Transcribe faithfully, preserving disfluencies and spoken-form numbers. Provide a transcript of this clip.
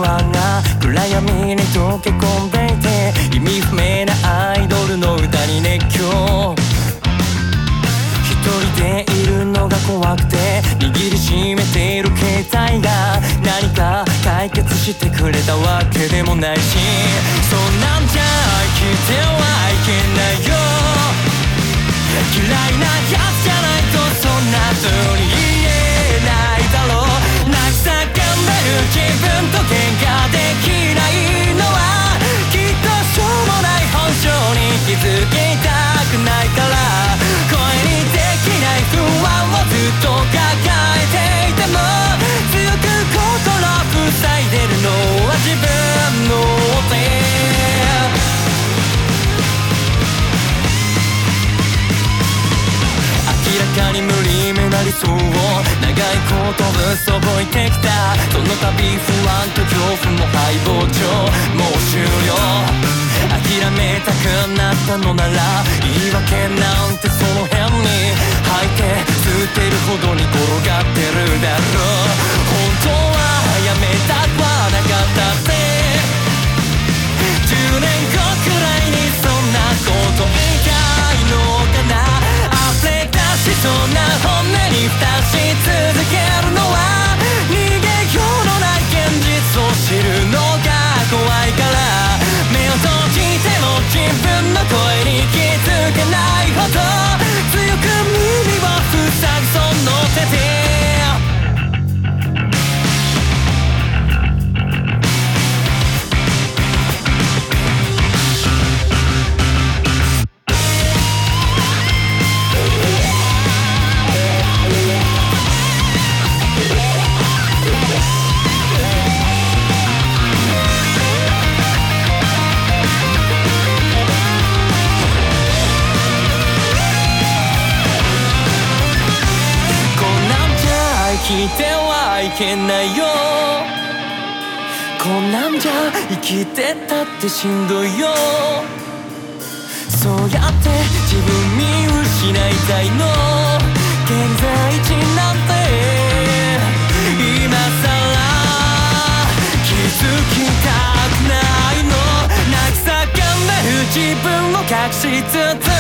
安が暗闇に溶け込んでいて、意味不明なアイドルの歌に熱狂。一人でいるのが怖くて握りしめている携帯が何か解決してくれたわけでもないし、そんなんじゃ生きてはいけないよ。嫌いなやつじゃないとそんな風に言えないだろう。泣き叫んでる自分と喧嘩できないのはきっとしょうもない本性に気づきたくないから。声にできない不安をずっと抱えていても強く心塞いでるのは自分の手。明らかに無理めな理想を長いことぶっそぼいてきた。その度不安と恐怖も敗北状、もう終了。諦めたくなったのなら言い訳なんてその辺に吐いて捨てるほどに転がってるだろう。本当はやめたくはなかったってじゅうねんごくらいにそんなこと言いたいのかな。溢れ出しそうな本音に蓋し続けるのは逃げようのない現実を知るのが怖いから。目を閉じても自分の声に気づけないほど強く耳を塞ぐその手で生きてはいけないよ。こんなんじゃ生きてたってしんどいよ。そうやって自分見失いたいの。現在地なんて今さら気づきたくないの。泣き叫んでる自分を隠しつつ